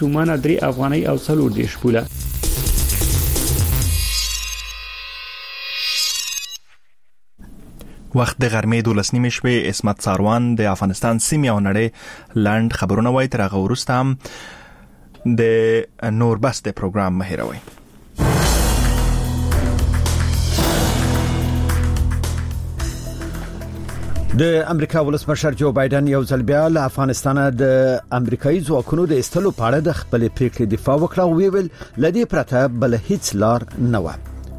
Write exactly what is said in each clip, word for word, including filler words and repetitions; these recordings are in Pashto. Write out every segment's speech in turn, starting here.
تومانه درې افغانۍ او څلور دیش پوله. وخت د غرمې دولس نیمې شپې. اسمت ساروان د افغانستان سیمې او نړۍ لاند خبرونه وایي. تر هغه وروسته هم د نور بس د پروګرام مهیروي. د امریکا ولسمشر جو بایدن یو ځل بیا له افغانستان د امریکایي ځواکونو د استلو په اړه د خپل پریکړې دفاع وکړه او ویل لدی پرته بل هیڅ لار نه و.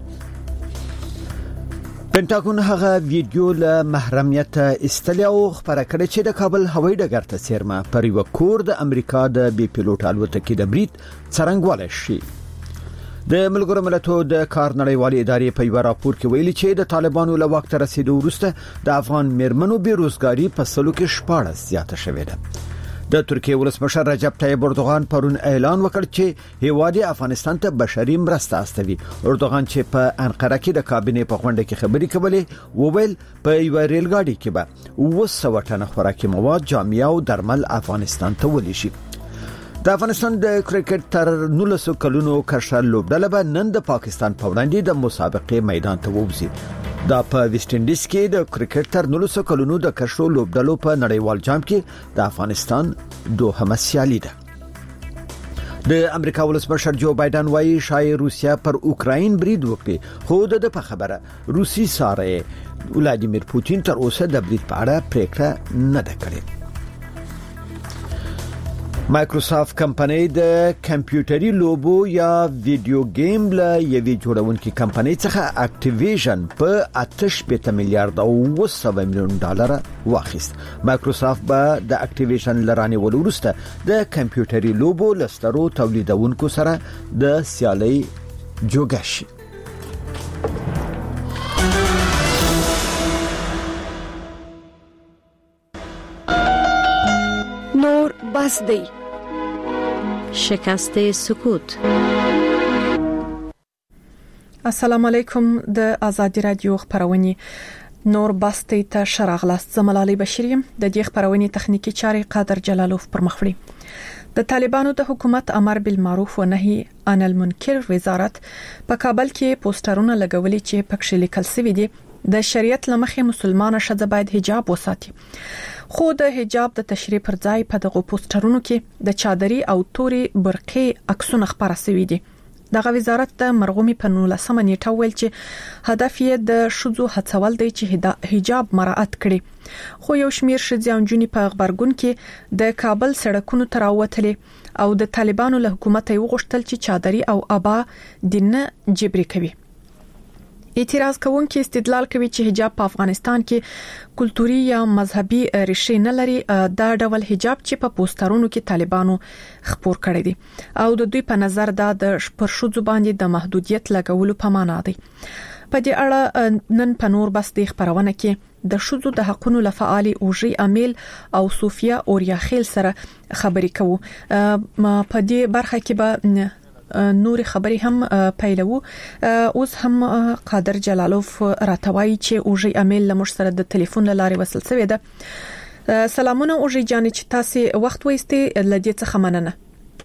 پینټاګون هغه ویډیو له محرمیت استلیا او خبره کړې چې د کابل هوایي ډګر ته سیرمه پر یو کور د امریکا د بي پيلوټ الوتکې د برید څرنګواله شي. د ملګرو ملتونو د کار نړیوالې ادارې په یو راپور کې ویلي چې د طالبانو له وخت رسیدو وروسته د افغان میرمنو بیروزګاری په سلو کې شپاړس زیاته شوې ده. د ترکیه ولسمشر رجب طیب اردوغان پرون اعلان وکړ چې هیواد افغانستان ته بشري مرسته استوي. اردوغان چې په انقره کې د کابینې په غونډه کې خبرې کولې وویل په یو ریل گاډي کې به اوه سوه ټنه خوراکي مواد، جامې او درمل افغانستان ته ولېږي. د افغانستان د کرکټ تر نولس کلونو کشر لوبډله به نن د پاکستان په وړاندې د مسابقې میدان ته ووځي. دا په ویسټ انډیز کې د کرکټ تر نولس کلونو د کشر لوبډلو په نړیوال جام کې د افغانستان دوهمه سیالي ده. د امریکا ولسمشر جو بایدن وايي شاید روسیا پر اوکراین برید وکړي، خو د په خبره روسي ساره ولادیمیر پوتین تر اوسه د برید په اړه پریکړه نه ده کړې. مایکروسافت کمپنۍ د کمپیوټري لوبو یا ویډیو گیم له یوې جوړونکي کمپنۍ څخه اکټیویژن په اته شپېته میلیارډ او اوه سوه میلیون ډالر واخیست. مایکروسافت به د اکټیویژن لرانه ولورسته د کمپیوټري لوبو لسترو تولیدونکو سره د سیالي جوړه شي. نور بس دی. شکست سکوت. السلام علیکم. د آزادی رادیو خبرونه نور بس دی ته شراغلاست. زملالي بشریم د دې خبرونه تخنیکی چاري قادر جلالوف پر مخ وړي. د طالبانو د حکومت امر بالمعروف و نهي عن المنکر وزارت په کابل کې پوسټرونه لګولي چې پکښ لیکل شوی دي د شریعت لمخې مسلمانه ښځه باید حجاب وساتي. خو د حجاب د تشریح پر ځای په دغه پوسټرونو کې د چادري او توري برقې عکسونه خبره شوي دي. دغه وزارت د مرغومي په نولسمه نیټه ویل چې هدف یې د شذو هڅول دی چې حجاب مراعات کړي. خو یو شمیر ښځې او نجونې په خبرګون کې د کابل سړکونو ته راوتلې او د طالبانو له حکومت یې وغوښتل چې چادري او ابا دین جبري کوي. اعتراض کوونکي استدلال کوي چې حجاب په افغانستان کې کلتوري یا مذهبي ریښې نه لري. دا ډول حجاب چې په پوسټرونو کې طالبانو خپور کړی دي او د دوی په نظر دا د پرشودو باندې د محدودیت لګولو په معنا دی. په دې اړه نن په نور بس د خبرونه کې د شذو د حقوقو لفعالي اوجي امیل او صوفیا اوریا خیل سره خبرې کوو. په دې برخه کې به نور خبري هم پیلو. اوس هم قادر جلالوف راتوي چې اوجي امیل لمر سره د ټلیفون لارې وصل شوی ده. سلامونه اوجي جان، چې تاسو وخت وایستي لدې څخه مننه.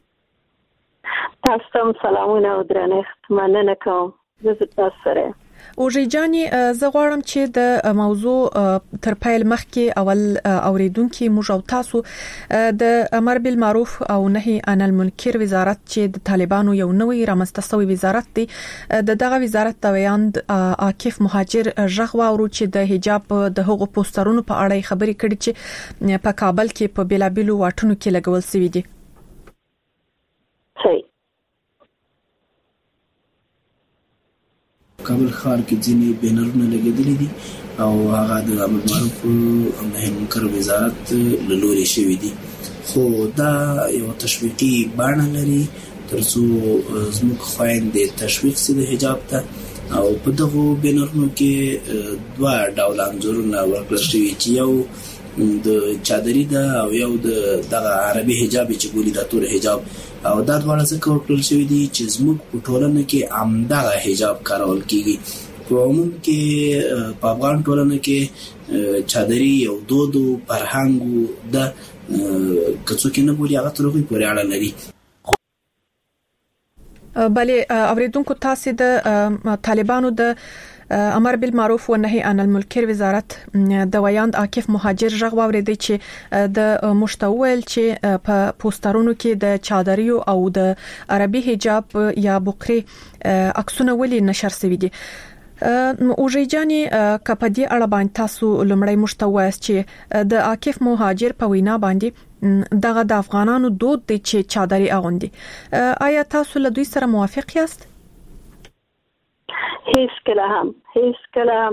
تاسو سلامونه او درنښت مننه کوم. زه تاسو سره اوجي جاني زه غواړم چې د موضوع تر پیل مخکې اول اوریدونکو موږ او تاسو د امر بالمعروف او نهي عن المنکر وزارت چې د طالبانو یو نوې رامنځته شوی وزارت دی د دغه وزارت د ویاند عاکف مهاجر ژغوا ورو چې د حجاب د هغو پوسټرونو په اړه خبرې کړې چې په کابل کې په بیلابیلو واټونو کې لګول شوی دي. صحیح. کابل ښار کې ځینې بینرونه لګېدلي دي او هغه د امر بالمعروف او نهي عن المنکر وزارت له لوري شوي دي، خو دا یو تشویقي بڼه لري ترڅو زموږ خویندې تشویق سي د حجاب ته. او په دغو بینرونو کې دوه ډوله انځورونه ورکړل شوي چې یو د چادري ده او یو د دغه عربي حجاب چې بولي د تور حجاب، او دا دواړه ځکه ورکړل شوي دي چې زموږ په ټولنه کې همدغه حجاب کارول کیږي. په عموم کې په افغان ټولنه کې چادري یو دود او فرهنګ د کڅو کې نه بولي هغه تر هغې پورې اړه لري. خو بلې اوریدونکو تاسو د طالبانو د امر بالمعروف و نهي عن المنکر وزارت د ویاند عاکف مهاجر ژغ واوریدي چې د مشتول چې په پوسټرونو کې د چادریو او د عربي حجاب یا بقري عکسونه ولې نشر شوي دي. اوږی جاني کپدي اړه باندې تاسو لمړی مشتوایس چې د عاکف مهاجر په وینا باندې دغه د افغانانو دود دي چې چادري اغوندي. آیا تاسو له دوی سره موافق یاست؟ هیڅ کله هم هیڅ کله هم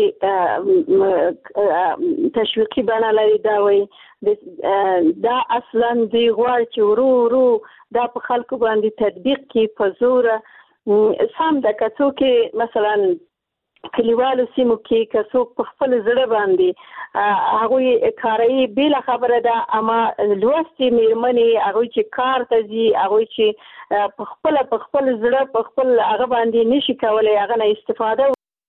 داسې تشویقي بڼه لري دا وایي دا اصلا دی غواړي چې ورو ورو دا په خلکو باندې تطبیق کړي په زوره سم د که څوک مثلا کلیوالو سیمو کې که څوک په خپل زړه باندې هغوی کاروي بله خبره ده اما لوستې مېرمنې هغوی چې کار ته ځي هغوی چې په خپله په خپل زړه په خپل هغه باندې نشي کولی هغه نه استفاده.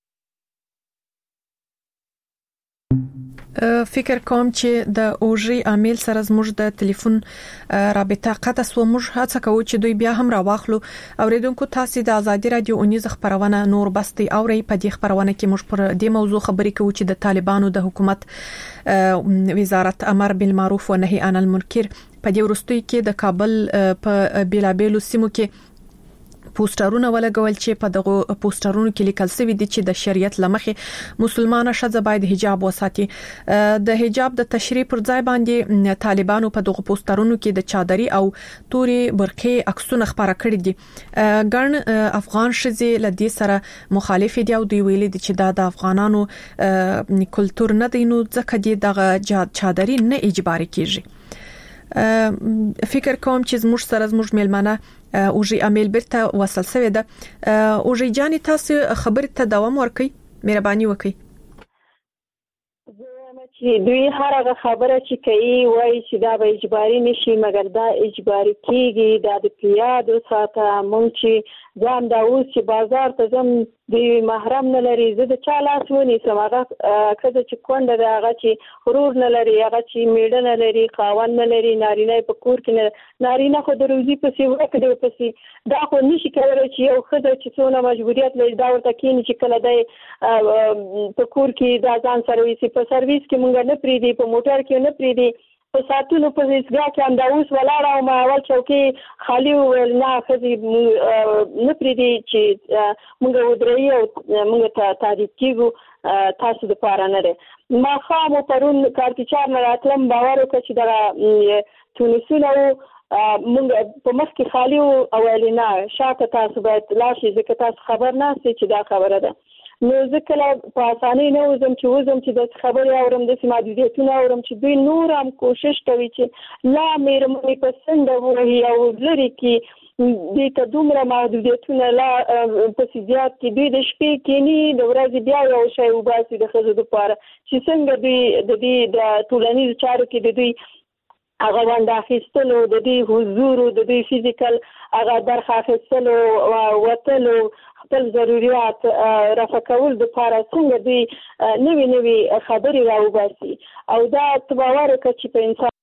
فکر کوم چې د اوږی عامل سره زموږ د ټلیفون رابطه قطع سو. موږ هڅه کوو چې دوی بیا هم راواخلو. اوریدونکو تاسو د ازادي رادیو اونیز خبرونه نور بستي اوري. په دې خبرونه کې موږ پر دې موضوع خبرې کوو چې د طالبانو د حکومت وزارت امر بالمعروف و نهي عن المنکر په دې ورستوي کې د کابل په بیلابېلو سیمو کې پوسټرونه ولګول چې په دغه پوسټرونو کې لیکل شوی دي چې د شریعت لمخې مسلمانه ښځه باید حجاب وساتي. د حجاب د تشریح پر ځای باندې طالبانو په دغه پوسټرونو کې د چادري او توري برقي عکسونه خبره کړې دي. ګڼ افغان ښځې له دې سره مخالف دي او دوی ویلي دي چې دا د افغانانو کلتور نه دی، نو ځکه دې دغه چادري نه اجباري کیږي. فکر کوم چې زموږ سره زموږ میلمانه اوږی عامل برته وصل شوی ده. اوږی جاني تاسو خبرې ته دوام ورکړئ، مهرباني وکړئ. چې دوی هر هغه خبره چې کوي وایي چې دا به اجباري نشي، مګر دا اجباري کیږي. دا د پیادو ساته مونږ چې ځان دا اوس چې بازار ته ځم دوی محرم نه لري، زه د چا لاس ونیسم. هغه ښځه چې کونډه ده، هغه چې غرور نه لري، هغه چې میړه نه لري، خاوند نه لري، نارینه په کور کې نه، نارینه خو د روزي پسې ورک دی پسې. دا خو نشي کولی چې یو ښځه چې څونه مجبوریت لري دا ورته کیني چې کله دی په کور کې دا ځان سره ویسي. په سرویس کې مونږ نه پریدي، په موټر کې نه پریدي، په ساتونو په ځګه کې هم دا اوس ولاړه او ما اول چوکۍ خالی وویل نه ښځې نه پریدي چې مونږ ودرېږي او مونږ ته تعریف کېږو تاسو دپاره نه دی. ماښام و پرون کارتیچار نه راتلم، باور وکړه چې دغه تونسونه و مونږ په مخ کې خالی و او ویلې نه شاته تاسو باید لاړ شئ ځکه تاسو خبر نه استئ چې دا خبره ده. نو زه کله په اسانۍ نه وځم چې وځم چې داسې خبرې اورم، داسې محدودیتونه اورم چې دوی نور هم کوشش کوي چې لا مېرمنې په څنډه ووهي او لرې کړي دوی ته دومره محدودیتونه لا پسې زیات کړي. دوی د شپې کیني، د ورځې بیا یو شی وباسي د ښځو دپاره چې څنګه دوی د دې د ټولنیزو چارو کې د دوی هغه ونډه اخیستلو، د دوی حضور، د دوی فزیکل هغه برخه اخیستلو، وتلو، خپل ضرورت رفع کول دپاره څنګه دوی نوې نوې خبرې راوباسي. او دا ته باور وکړه چې په انسان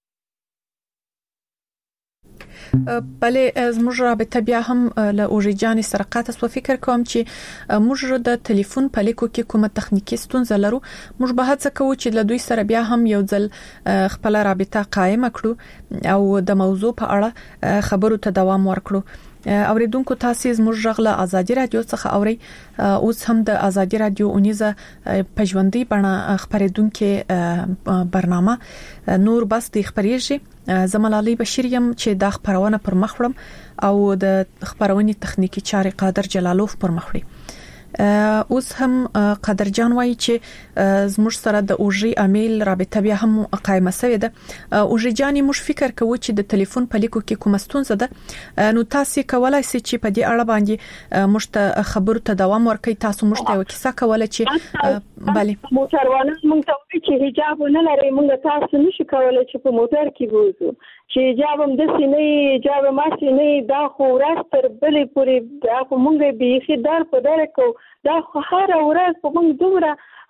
بلې زموږ رابطه بیا هم له اوږی جاني سره قطع سوه. فکر کوم چې موږ د ټلیفون په لیکو کې کومه تخنیکي ستونزه لرو. موږ به هڅه کوو چې له دوی سره بیا هم یو ځل خپل رابطه قائم کړو او د موضوع په اړه خبرو ته دوام ورکړو. اوریدونکو تاسو زموږ ژغله ازادي رادیو څخه اوري. اوس هم د ازادي رادیو اونیزه په ژوندۍ بڼه خبرېدونکو برنامه نور بس د خبرېږي. زملالي بشیر یم چې دا خبرونه پر مخ وړم او د خبرونې تخنیکی چاري قادر جلالوف پر مخ وړي. اوس هم قادر جان وایي چې زموږ سره د اوږی عامل رابطه بیا هم قائمه شوې ده. اوږی جاني موږ فکر کوو چې د ټلیفون په لیکو کې کومه ستونزه ده، نو تاسو کولای شئ چې په دې اړه باندې موږ ته خبرو ته دوام ورکړئ. تاسو موږ ته یو کیسه کوله چې bale موټروانان موږ ته وایي چې حجاب نه لري، موږ تاسو نشو کولای چې په موټر کې وځو چې حجاب هم داسې نه حجاب ماسې نه، دا خو ورځ تر بلې پورې دا خو موږ بیخي در په در کوو. دا خو هره ورځ په موږ دومره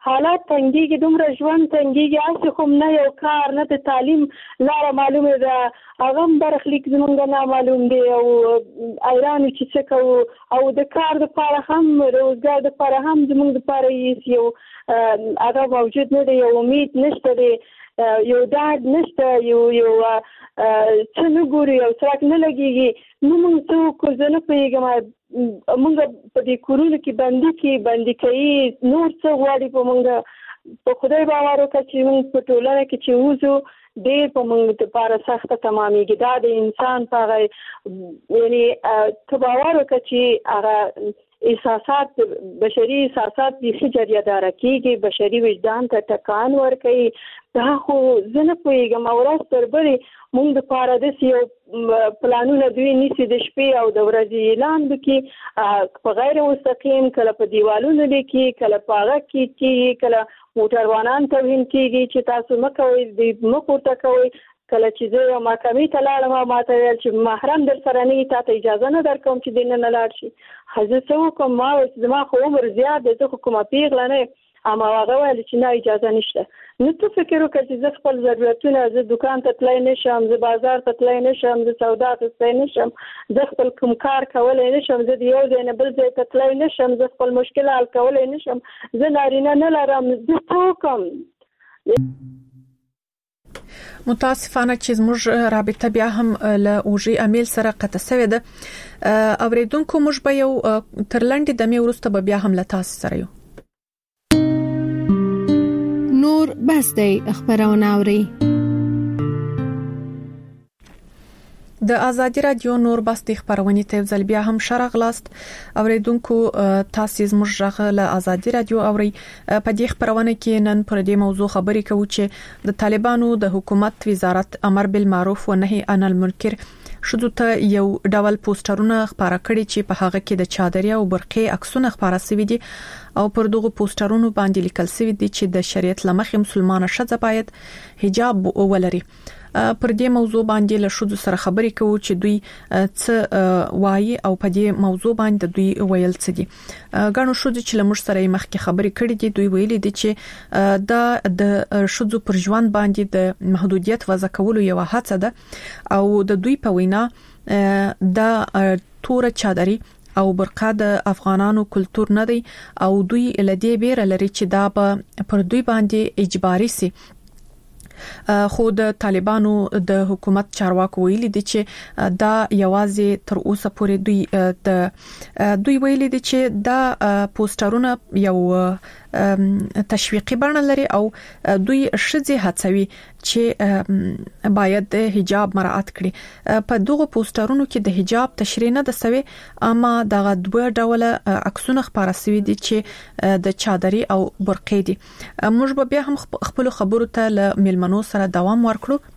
حالات تنګيږي دومره ژوند تنګيږي اصل خو نه یو کار نه د تعلیم لاره معلومه ده هغه برخلیک زمونږ نه معلوم دی او ایران چې څه کوو او د کار لپاره هم روزګار لپاره هم زمونږ لپاره یو هغه موجود نه دی یو امید نشته دی یو ډاډ نشته یو یو څه نه ګوري او څراک نه لګيږي نو موږ څه کو زه نه پوهېږم موږ په دې کورونو کې بندي کې بندي کوي نور څه غواړي په موږ په خدای باور وکړه چې موږ په ټولنه کې چې وځو ډېر په موږ لپاره سخته تمامېږي دا د انسان په هغه یعنی ته باور وکړه چې هغه احساسات بشري احساسات بیخي جریاداره کېږي بشري وجدان ته ټکان ورکوي دا خو زه نه پوهېږم او ورځ تر بلې موږ دپاره داسې یو پلانونه دوی نیسي د شپې او د ورځې اعلان وکړي په غیر مستقیم کله په دیوالونو لیکي کله په هغه کې کېږي کله موټروانان توهین کېږي چې تاسو مه کوئ دوی مه پورته کوئ کله چې زه یو محکمې ته لاړم ما ته ویل چې محرم در سره نه وي تا ته اجازه نه درکوم چې دننه لاړ شي زه څه وکړم ما ویل چې زما خو عمر زیات دی زه خو کومه پیغله نه یم اما هغه ویل چې نه اجازه نشته نو ته فکر وکړه چې زه خپل ضرورتونه زه دکان ته تللی نشم زه بازار ته تللی نشم زه سودا اخیستی نشم زه خپل کوم کار کولی نشم زه د یو ځای نه بل ځای ته تللی نشم زه خپل مشکل حل کولی نشم زه نارینه نه لرم زه څه وکړم متاسفانه چې زموږ رابطه بیا هم له اوجي امیل سره قطع شوې ده اوریدونکو موږ به یو تر لنډې دمې وروسته به بیا هم له تاسو سره یو نور بس دی خبرونه اوري د ازادي رادیو نور بس د خبرونه ته ځل بیا هم شرغ لاست اوریدونکو تاسو زموږ ژغه له ازادي رادیو اوري په دې خبرونه کې نن پر دې موضوع خبرې کوو چې د طالبانو د حکومت وزارت امر بالمعروف و نهي عن المنکر شذو ته یو ډول پوسټرونه خبره کړي چې په هغه کې د چادرې او برقې عکسونه خبره شوي دي او پر دغه پوسټرونو باندې لیکل شوی دي چې د شریعت لمخې مسلمانه ښځه باید حجاب ولري پر دې موضوع باندې له شذو سره خبرې کوو چې دوی څه وایي او په دې موضوع باندې دوی ویل څه دي غاڼو شذو چې لمر سره مخکې خبرې کړې دي دوی ویلي دي چې دا د شذو پر ژوند باندې د محدودیت وضع کولو یو هڅه ده او د دوی په وینا دا تور چادري او برقه د افغانانو کلچر نه دی او دوی لدی بیره لري چې دا به پر دوی باندې اجباري سي خو د طالبانو د حکومت چارواکو ویلي دي چې دا یوازې تر اوسه پورې دوی د دوی ویلي دي چې دا پوسټرونه یو تشویقي بڼه لري او دوی شذې هڅوي چې باید د حجاب مراعات کړي په دغه پوسټرونو کې د حجاب تشریح نه د سوي اما دغه دوه ډول عکسونه خبره سوي دي چې د چادري او برقې دي موږ به بیا هم خپل خبرو ته له ملمنو سره دوام ورکړو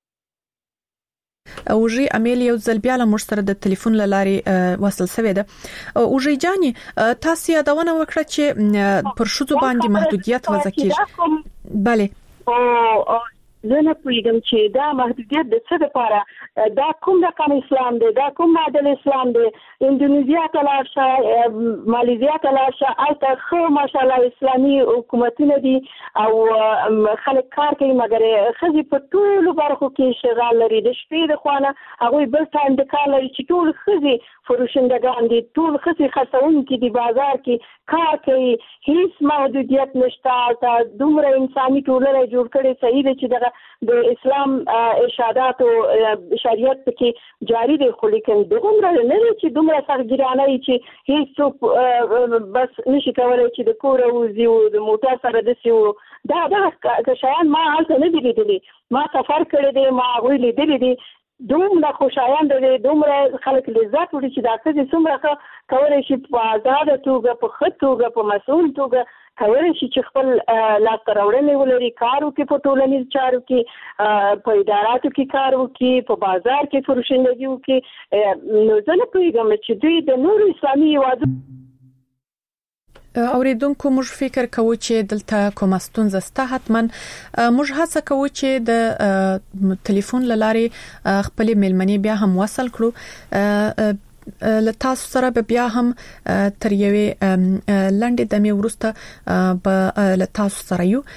اوجي امیل یو ځل بیا له موږ سره د ټلیفون لارې وصل شوی ده اوجي جاني تاسو یادونه وکړه چې پر شذو باندې محدودیت وضع کیږي bale زه نه پوهیږم چې دا محدودیت د څه لپاره دا کوم رقم اسلام دی دا کوم ماډل اسلام دی اندونیزیا ته لاړ شه مالیزیا ته لاړ شه هلته ښه ماشاءالله اسلامي حکومتونه دي او خلک کار کوي مګر ښځې په ټولو برخو کې اشتغال لري د شپې د خوا نه هغوی بل ټایم د کار لري چې ټول ښځې فروشندګان دي ټول ښځې خرڅوونکي دي بازار کې کار کوي هیڅ محدودیت نشته هلته دومره انساني ټولنه جوړ کړې صحیح ده چې دغه د اسلام ارشادات او شریعت کې جاری دي خو لیکن دغه نه لري چې دومره سرګرانه چې هیڅ څوک بس نشي کولای چې د کور او زیو د موټر سره د سیو دا دا شیان ما هلته نه دي لیدلي ما سفر کړی دی ما هغوی لیدلي دي دومره خوشایند دي دومره خلک لذت وړي چې دا څه څومره کولای شي په آزاده توګه په ښه توګه په مسؤل توګه کولای شي چې خپل لاسته راوړنې ولري کار وکړي په ټولنیز چارو کې په اداراتو کې کار وکړي په بازار کې فروشندګي وکړي نو زه نه پوهېږم چې دوی د نورو اسلامي هېوادونو اوریدونکو موږ فکر کوو چې دلته کومه ستونزه سته حتما موږ هڅه کوو چې د ټلیفون لارې خپل ملمنې بیا هم وصل کړو ل تاسو سره به بیا هم تر یوې لنډې دمې وروسته به ل تاسو سره یو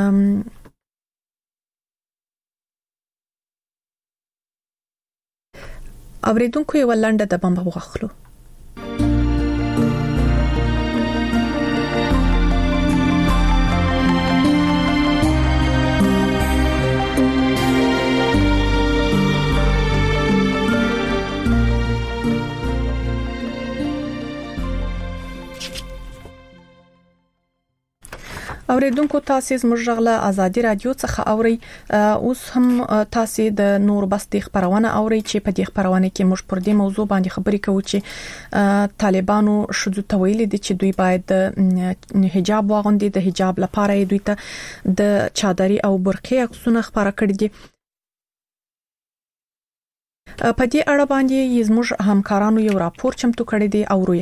اوریدونکو یو لنډه د بمب وغخلو اوریدونکو تاسو زموږ غلا ازادي رادیو څخه اوري اوس هم تاسو د نور بستي خبرونه اوري چې په دې خبرونه کې موږ پر دې موضوع باندې خبرې کوو چې طالبانو شذو تویل دي چې دوی باید حجاب واغوندي د حجاب لپاره دوی ته د چادري او برقي عکسونه خبره کړې دي په دې اړه باندې زموږ همکارانو یو راپور چمتو کړی دی اورو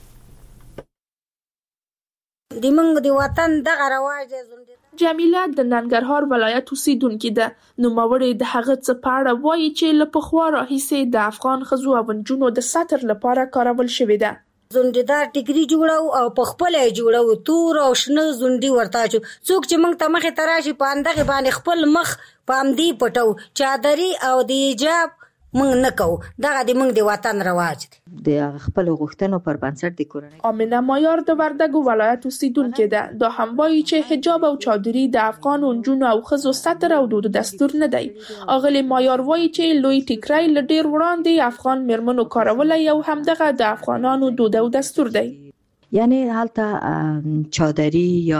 د منګ د وطن دغه رواج جمیله د ننګرهار ولایت اوسیدونکې ده نو مورې د هغه څه په اړه وایي چې له پخوا راهیسې د افغان ښځو او نجونو د ساتر لپاره کارول شوې ده زونډیدار ټیګري جوړو او په خپل جوړو تور او شنه زونډي ورتا چو څوک چې موږ ته مخه تراشي پاندغه باندې خپل مخ پامدی پټو چادري او د حجاب موږ نه کوو دغه د موږ د وطن رواج دی د خپل غوښتنو پر بنسټ د کورنۍ امینه مایار د وردګو ولایت اوسیدونکې ده دا هم وایي چې حجاب او چادري د افغان نجونو او ښځو ستر او دود دستور نه دی اغلی مایار وایي چې لوی ټیکرای ل ډیر وړاندې افغان مرمنو کارولای او هم دغه د افغانانو دود او دستور دی یعنی حالته چادري یا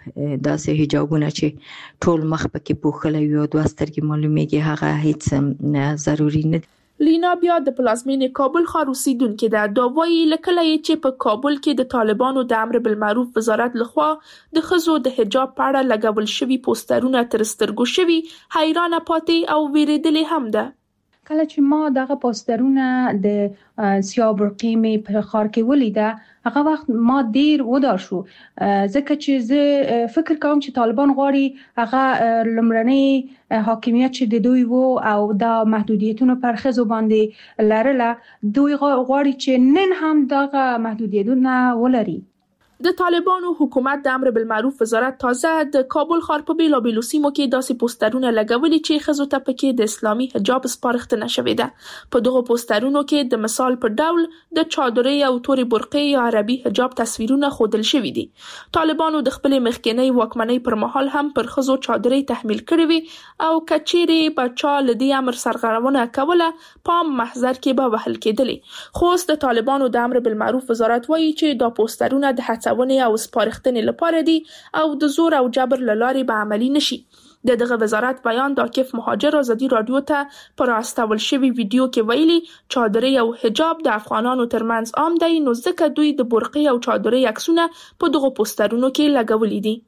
داسې حجابونه چې ټول مخ پکې پوښلي وي او دوه سترګې معلومیږي هغه هیڅ ضروري نه لینا بیا د پلازمینې کابل ښار اوسیدونکې ده دا وایي لکه چې په کابل کې د طالبانو د امر بالمعروف وزارت لخوا د ښځو د حجاب په اړه لګول شوي پوسټرونه تر سترګو شوي حیرانه پاتې او ویریدلې هم ده کله چې ما دغه پوسټرونه د سیاه برقي مې په ښار کې ولیده هغه وخت ما ډیر ودار شو ځکه چې زه فکر کوم چې طالبان غواړي هغه لمړنۍ حاکمیت چې د دوی وو او دا محدودیتونه پر ښځو باندې لرله دوی غواړي چې نن هم دغه محدودیتونه ولري د طالبانو حکومت د امر بالمعروف وزارت تازه د کابل ښار په بیلابیلو سیمو کې داسې پوسټرونه لګولي چې ښځو ته پکې د اسلامي حجاب سپارښتنه شوې ده په دغه پوسټرونو کې د مثال په ډول د چادري او توري برقي یا عربي حجاب تصویرونه ښودل شوي دي طالبانو د خپل مخکنی واکمنۍ پر مهال هم پر ښځو چادري تحمیل کړې وي او کچيري بچا لدی امر سرغړونه کوله پام محضر کې به وهل کېدلې خو د طالبانو د امر بالمعروف وزارت وایي چې دا پوسټرونه د هڅونې او سپارښتنې لپاره دي او د زور او جبر لارې به عملی نشي د دغه وزارت بیان د عاکف مهاجر ازادي رادیو ته پر استول شوی ویډیو کې ویلي چادري او حجاب د افغانانو ترمنځ عام دی نو ځکه دوی د برقي او چادري عکسونه په دغه پوسټرونو کې لګولي دي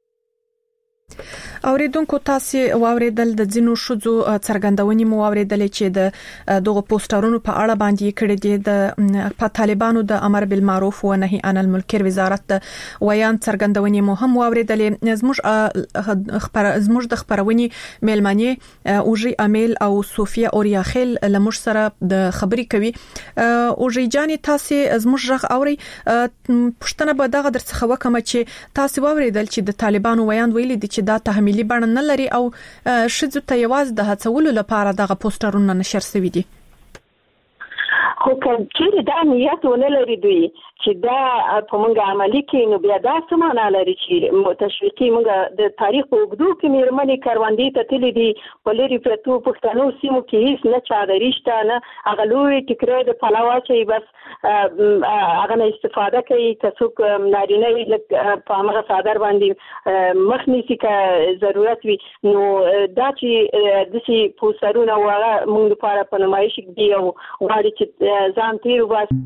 اوریدونکو تاسو واوریدل د ځینو شذو څرګندونې مو واوریدل چې د دغه پوسټرونو په اړه باندې کړي دي د په طالبانو د امر بالمعروف و نهي عن المنکر وزارت ویان څرګندونې مو هم واوریدل زموږ خبر زموږ د خبرونې میلمنې اوجي امیل او صوفیا اوریاخیل لمش سره د خبري کوي اوجي جاني تاسو زموږ رغ اوري پښتنه به دغه درڅخه وکم چې تاسو واوریدل چې د طالبانو ویان ویلي دي چې دا تحمیلي بڼه نه لري او شذو ته یوازې د هڅولو لپاره دغه پوسټرونه نشر شوي دي خو چې دا نیت ونه لري دوی چې دا په موږ عملی کې نو بیا دا سمانه لري چې تشویقي موږ د تاریخ په اوږدو کې مېرمنې کاروندې ته تللې دي په لري پرتو پښتنو سیمو کې هیڅ نه چادري شته نه هغه لوی ټیکری د پلاوا چې بس هغه نه استفاده کوي که څوک نارینه په هغه صادر باندې مخ نیسي که ضرورت وي نو دا چې داسې پوسټرونه هغه موږ لپاره په نمایش کې دي او غواړي چې ځان تیر وباسي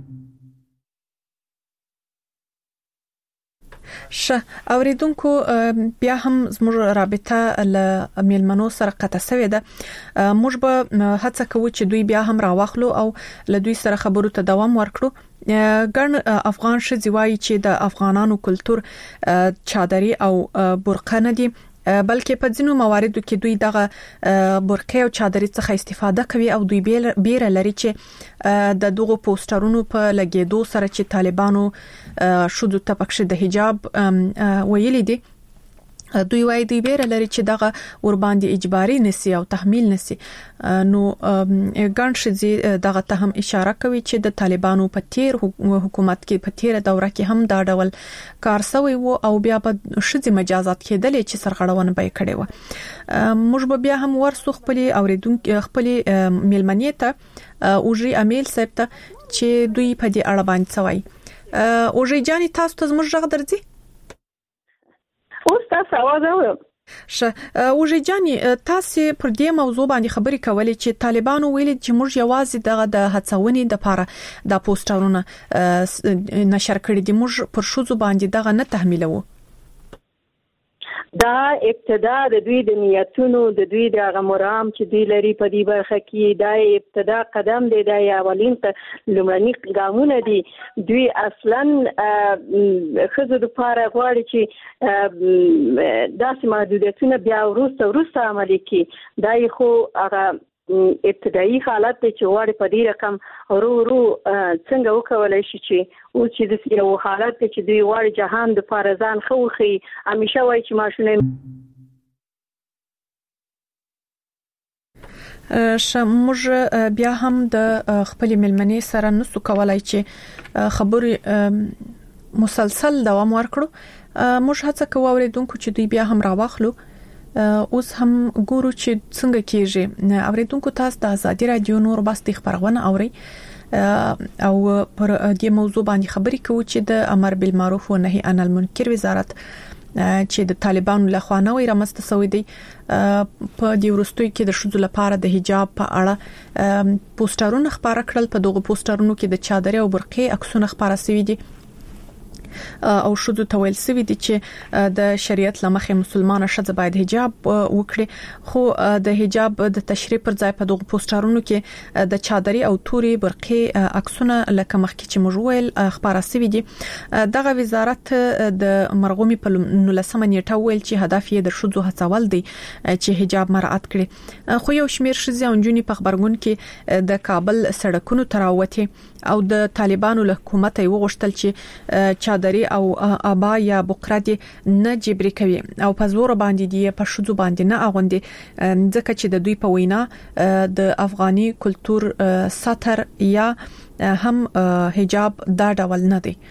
ش اوریدونکو بیا هم زموږ رابطه ل میلمنو سره قطع شوې ده موږ به هڅه کوو چې دوی بیا هم راوخلو او له دوی سره خبرو ته دوام ورکړو ګڼ افغان شذي وایي چې د افغانانو کلچر چادري او برقه نه دي بلکې په ځینو مواردو کې دوی دغه برقې او چادرې څخه استفاده کوي او دوی بیره لري چې د دغه پوسټرونو په لګیدو سره چې طالبانو شودو ته پکښ د حجاب ویلي دي دوی وايي دوی بیره لري چې دغه ور باندې اجباري نسی او تحمیل نسی نو ګڼ شذي دغه ته هم اشاره کوي چې د طالبانو په تیر حکومت کې په تیر دوره کې هم دا ډول کار سوی وو او بیا په شذي مجازات کېدل چې سرغړونه به کړي و موږ بیا هم ورسو خپل اوریدونکو خپل میلمنې ته اوجي امیل سپته چې دوی په دې اړه باندې سوي اوجي جاني تاسو ته زموږ غږ درځي اوس تاسو आवाज اورئ ش اوجي جاني تاسو پر دې موضوع باندې خبرې کولې چې طالبانو ویلي چې موږ یوازې دغه د هڅونې د لپاره د پوسټرونو نشر کړی دي موږ پر شوزو باندې دغه نه تحمیلو دا ابتدا د دوی د نیتونو د دوی د غمرام چې دوی لري په دې برخه کې دا ابتدا قدم دی دا اولین لومړني ګامونه دي دوی اصلا خزو د پاره غواړي چې داسې محدودیتونه بیا وروسته وروسته عملي کړي دا خو هغه ابتدایي حالت چې وړ په دې رقم ورو ورو څنګه وکولای شي چې او چې د یو حالت چې دوی وړ جهان د فارزان خوخي همیشه وای چې ماشونه شموږ بیا هم د خپل ملمنې سره نسو کولای چې خبرې مسلسل دوام ورکړو موږ هڅه کوو اوریدونکو چې دوی بیا هم راوخلو اوس هم ګورو چې څنګه کېږي اوریدونکو تاسو د ازادي رادیو نور باستی خبرونه اوري او پر دې موضوع باندې خبرې کوو چې د امر بالمعروف و نهي عن المنکر وزارت چې د طالبانو لخوا نوې رامسته شوې دي په دې ورستوي کې د شذو لپاره د حجاب په اړه پوسټرونه خبره کړل په دغه پوسټرونو کې د چادرې او برقې عکسونه خبره شوي دي او شذو تویل سوي دي چې د شریعت لمخې مسلمانه شذ باید حجاب وکړي خو د حجاب د تشریح پر ځای په دغه پوسټرونو کې د چادرې او توري برقې عکسونه لکه مخکې چې موږ خبره سوي دي دغه وزارت د مرغومي په نولسمه نیټه ویل چې هدف یې د شذو هڅول دي چې حجاب مراعات کړي خو یو شمیر شذي اونجونی په خبرګون کې د کابل سړکونو تراوته او د طالبانو له حکومت یې وغوښتل چې چادرې او ابا یا بقره نه جبري کوي او په زور باندې دی په شذو باندې نه اغوندي ځکه چې د دوی په وینا د افغاني کلچر ساتر یا هم حجاب دا ډول نه دی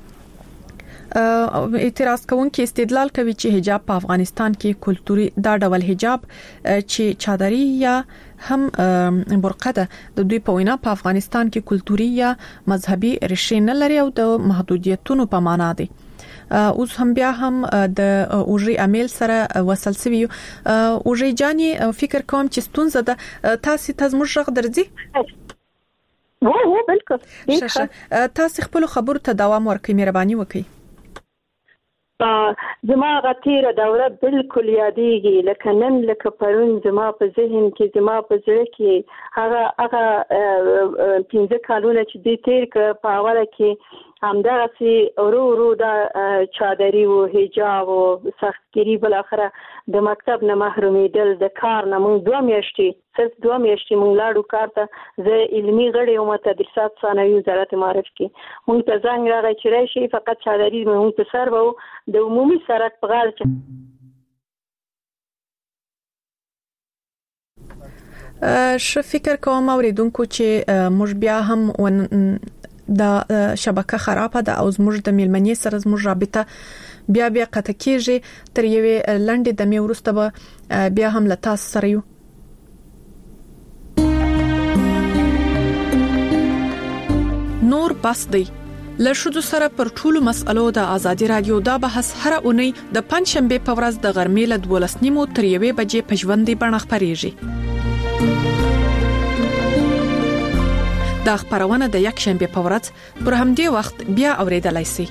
اعتراض کوونکي استدلال کوي چې حجاب په افغانستان کې کلتوري دا ډول حجاب چې چادرې یا هم برقه ده د دوی په وینا په افغانستان کې کلتوري یا مذهبي ریښې نه لري او د محدودیتونو په معنا دي اوس هم بیا هم د اوجي امیل سره وصل سوي اوجي جاني فکر کوم چې ستونزه ده تاسو تاسو مشغ درځي وو وو بالکل تاسو خپل خبرو ته دوام ورکړئ مهرباني وکړئ زما غتیره دوره بالکل یادېږي لکه نن لکه پرون زما په ذهن کې زما په زړه کې هغه هغه پنځه کالونه چې دې تیر ک په اوله کې همدغه سي ورو ورو دا چادري او حجاب او سختګيري بل اخره د مکتب نه محرومېدل د کار نه مونږ دوه میاشتې صرف دوه میاشتې مونږ لاړو کار ته زه علمي غړي او تدریسات ثانوي وزارت معارف کې مونږ ته زنګ راغی چې راشي فقط چادري مونږ ته سر وو د عمومي سرک په غاړه ش فکر کوم اوریدونکو چې موږ بیا هم د شبکه خرابه ده او زموږ د میلمنې سره زموږ رابطه بیا بیا قطع کیږي تر یوې لنډې د میورسته به بیا هم له تاسو سره یو نور بس دی له شذو سره پر ټولو مسألو د ازادي رادیو دا بحث هر اونۍ د پنځشنبه په ورځ د غرمې له دولس نیمو تر یوې بجې په ژوندۍ بڼه خبريږي دا خبرونه د یک شنبه په ورځ پر همدې وخت بیا اوریدلای شئ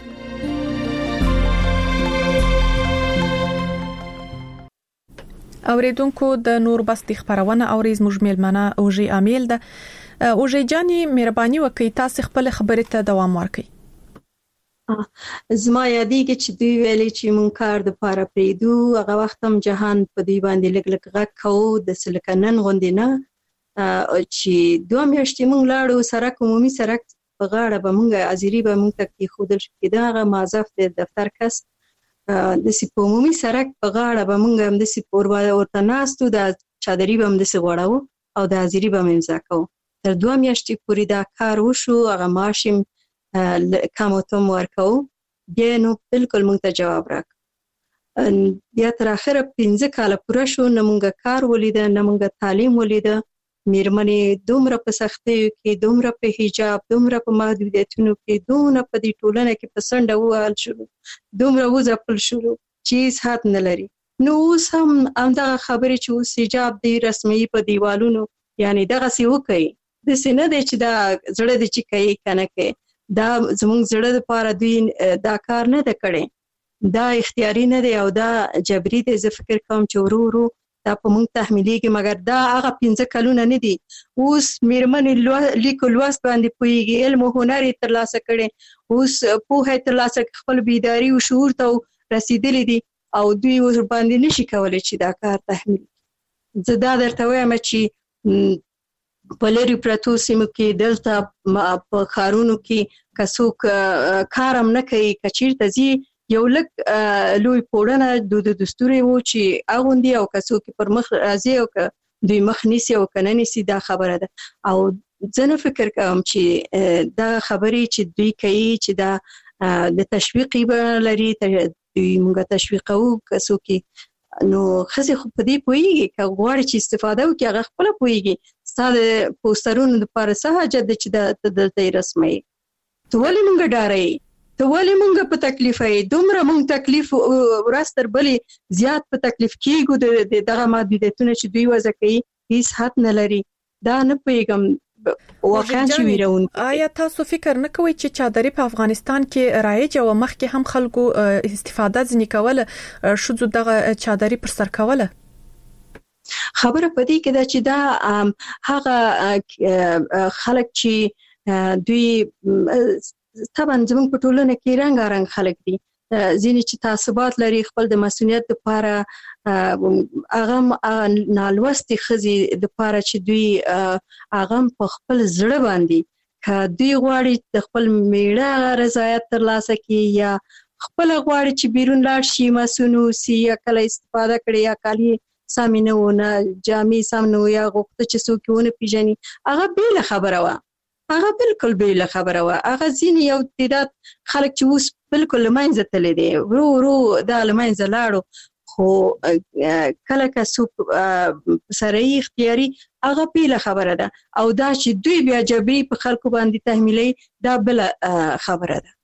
اوریدونکو د نور بستی خبرونه اوریز مجمل منه اوجي امیل ده اوجي جاني مهرباني وکړئ تاسو خپل خبرې ته دوام ورکړئ زما یادېږي چې دوی ویلي چې مونږ کار د پاره پریدو، هغه وخت هم جهان په دوی باندې لږ لږ غږ کوو د سلکه نن غوندې نه، چې دوه میاشتې مونږ لاړو سرک عمومي سرک په غاړه به مونږ حاضري به مونږ ته کېښودل شو، کېده هغه معذف د دفتر کس داسې په عمومي سرک په غاړه به مونږ همداسې ورته ناستو، د چادري به همداسې غوړوو او د حاضري به مې امضا کوو. تر دوه میاشتې پورې دا کار وشو، هغه معاش یې کم او تم ورکوو، بیا نو بالکل مونږ ته جواب راک. بیا تر اخره پنځه کاله پوره شو، نه مونږ کار ولیده نه مونږ تعلیم ولیده. میرمنې دومره په سختیو کې، دومره په حجاب، دومره په محدودیتونو کې، دومره په دې ټولنه کې په څنډه ووهل شولو، دومره وځپل شولو چې هېڅ حد نه لري. نو اوس هم همدغه خبرې چې اوس حجاب دی رسمي په دیوالونو، یعنې دغسې وکوي، داسې نه دی چې دا زړه دی چې کوي که نه کوي. دا زموږ زړه دپاره دوی دا کار نه ده کړی، دا اختیاري نه دی او دا جبري دی. زه فکر کوم چې ورو ورو دا په موږ تحمیلیږي، مګر دا هغه پنځه کلونه نه دي. اوس میرمنې لیک او لوست باندې پوهېږي، علم او هنر یې ترلاسه کړی، اوس پوهه یې ترلاسه کړې، خپل بیداري او شعور ته رسېدلی دي او دوی ور باندې نشي کولی چې دا کار تحمیل کړي. زه دا درته وایم چې په لرې پرتو سیمو کې، دلته په ښارونو کې که څوک کار هم نه کوي، که چېرته ځي یو لږ لوی پوړنه دود دستوري وو چې اغوندي، او که څوک پر مخ راځي او که دوی مخ نیسي او که نه نیسي، دا خبره ده. او زه نه فکر کوم چې دا خبرې چې دوی کوي چې دا د تشویقي بڼه لري، دوی موږ تشویقوو که څوک نو ښځې خو په دې پوهېږي، که غواړي چې استفاده وکړي هغه خپله پوهېږي. ستا د پوسټرونو دپاره څه حاجت دی چې ته دلته یې رسموي؟ ته ولې موږ ډاروې؟ ته ولې موږ په تکلیفه یې؟ دومره موږ تکلیف ورځ تر بلې زیات په تکلیف کېږو. د دغه محدودیتونه چې دوی وضع کوي هېڅ حد نه لري. دا نه پوهېږم واقعا چې ویرون. آیا تاسو فکر نه کوئ چې چادري په افغانستان کې رایج او مخکې هم خلکو استفاده ځنې کوله، ښځو دغه چادري پر سر کوله؟ خبره په دې کې ده چې دا هغه خلک چې دوی طبعا زموږ په ټولنه کې رنګارنګ خلک دي، ځینې چې تعصبات لري خپل د مسؤلیت لپاره، هغه نالوستې ښځې دپاره چې دوی هغه په خپل زړه باندې که دوی غواړي د خپل میړه رضایت ترلاسه کړي، یا خپل غواړي چې بیرون لاړ شي، مسؤل اوسي، یا کله استفاده کړي، یا کالي سمې نه وو، نه جامې سم نه وو، یا غوښته چې څوک یې ونه پېژني، هغه بېله خبره وه. هغه بالکل بېله خبره وه. هغه ځینې یو تعداد خلک چې اوس بالکل له منځه تللی دی، ورو ورو دا له منځه لاړو، خو کله که څوک سره یې اختیاري هغه بېله خبره ده، او دا چې دوی بیا جبري په خلکو باندې تحمیلوي دا بله خبره ده.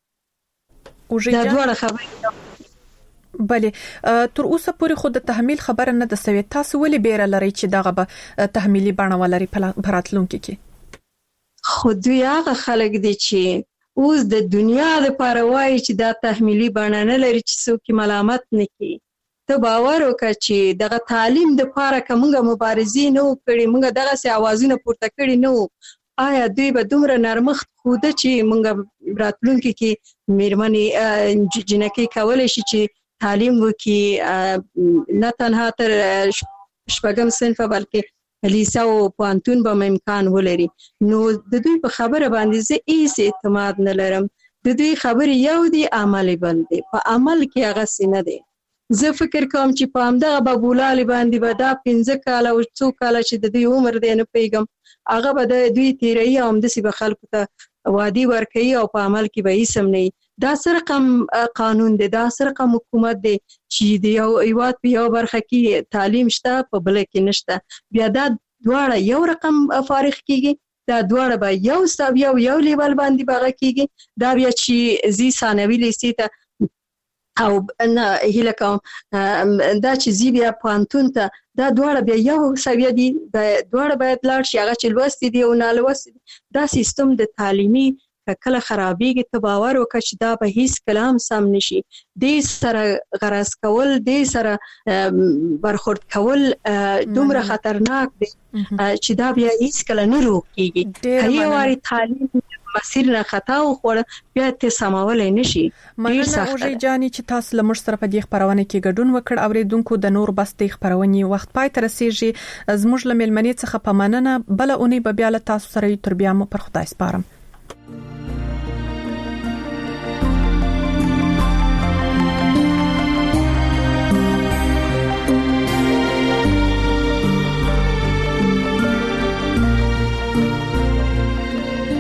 دا دواړه خبرې. بله، تر اوسه پورې خو د تحمیل خبره نه ده سوې. تاسو ولې بیره لرئ چې دغه به تحمیلي بڼه ولري په راتلونکي کې؟ خو دوی هغه خلک دي چې اوس د دنیا دپاره وایي چې دا تحمیلي بڼه نه لري چې څوک ملامت نه کړي. ته باور وکړه چې دغه تعلیم دپاره که موږ مبارزې نه وو کړې، موږ دغسې اوازونه پورته کړي نه وو، آیا دوی به دومره نرمښت ښوده چې موږ راتلونکي کې میرمنې جنکۍ کولی شي چې تعلیم وکړي، نه تنها تر شپږم صنفه بلکې لیسه او پوهنتون به امکان ولري. نو د دوی په خبره باندې زه هېڅ اعتماد نه لرم. د دوی خبرې یو دي، عمل بل دی. په عمل کې هغسې نه دی. زه فکر کوم چې په همدغه بابولالې باندې به دا پنځه کاله او څو کاله چې د دوی عمر دی نه پوهېږم، هغه به د دوی تېروي او همداسې به خلکو ته وعدې ورکوي او په عمل کې به هېڅ هم نه وي. دا څه رقم قانون دی؟ دا څه رقم حکومت دی چې د یو هېواد په یو برخه کې تعلیم شته، په بله کې نشته؟ بیا دا دواړه یو رقم فارغ کېږي، دا دواړه به یو یو یو لیول باندې به هغه کېږي. دا بیا چې ځي ثانوي لیسې ته او نه هیله کوم دا چې ځي بیا پوهنتون ته، دا دواړه بیا یو سویه دي، دواړه باید لاړ شي. هغه چې لوستي دي او نالوستي دي، دا سیستم د تعلیمي که کله خرابېږي ته باور وکړه چې دا به هیڅ کله هم سم نشي. دې سره غرض کول، دې سره برخورد کول دومره خطرناک دی چې دا بیا هیڅ کله نه روغ کېږي. که یو وارې تعلیم مسیر نه خطا او خور بیا ته سماول نشي. مننه اوجي جاني چې تاسو لمر سره په دې خبرونه کې ګډون وکړ. اوریدونکو د نور بستې خبرونه وخت پای تر رسیدي زموږ لملمنې څخه په مننه بل اونۍ به بیا له تاسو سره تر بیا مو پر خدای سپارم.